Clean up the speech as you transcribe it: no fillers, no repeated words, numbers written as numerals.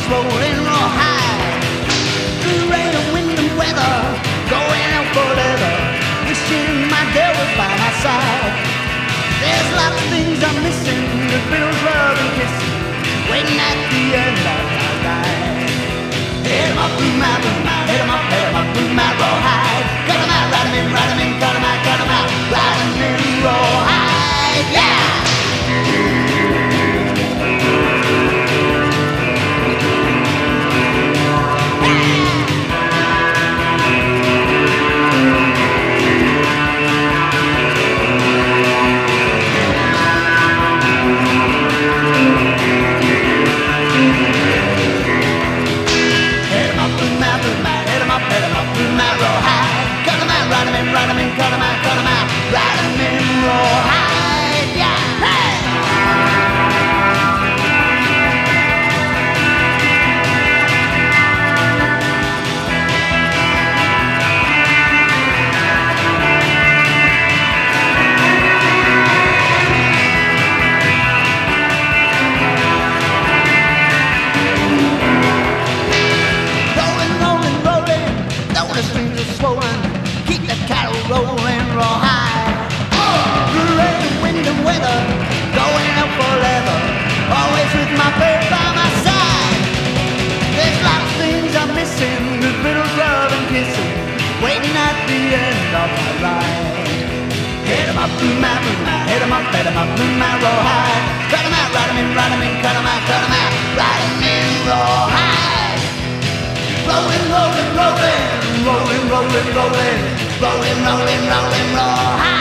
rolling raw high. Through rain and wind and weather, going out forever, wishing my girl was by my side. There's lots of things I'm missing, the Beatles love and kissing, waiting at the end of my ride. Hit 'em up through my room, hit 'em up through my rawhide. Cut 'em out, ride 'em in, cut 'em out, ride 'em in rawhide, yeah! Ride 'em in, cut 'em out, ride 'em in rawhide, yeah! Hey! Rolling, rolling, rolling, though the strings are swollen, keep the cattle rolling rawhide. Through rain, wind and weather, going out forever, always with my babe by my side. There's lots of things I'm missing, the Beatles love and kissing, waiting at the end of my ride. Hit 'em up through my room, hit 'em up through my rawhide. Cut 'em out, ride 'em in, cut 'em out, ride 'em in rawhide. Rolling, rolling, rolling, rolling, rolling, rolling, rolling, rolling, rolling, rawhide.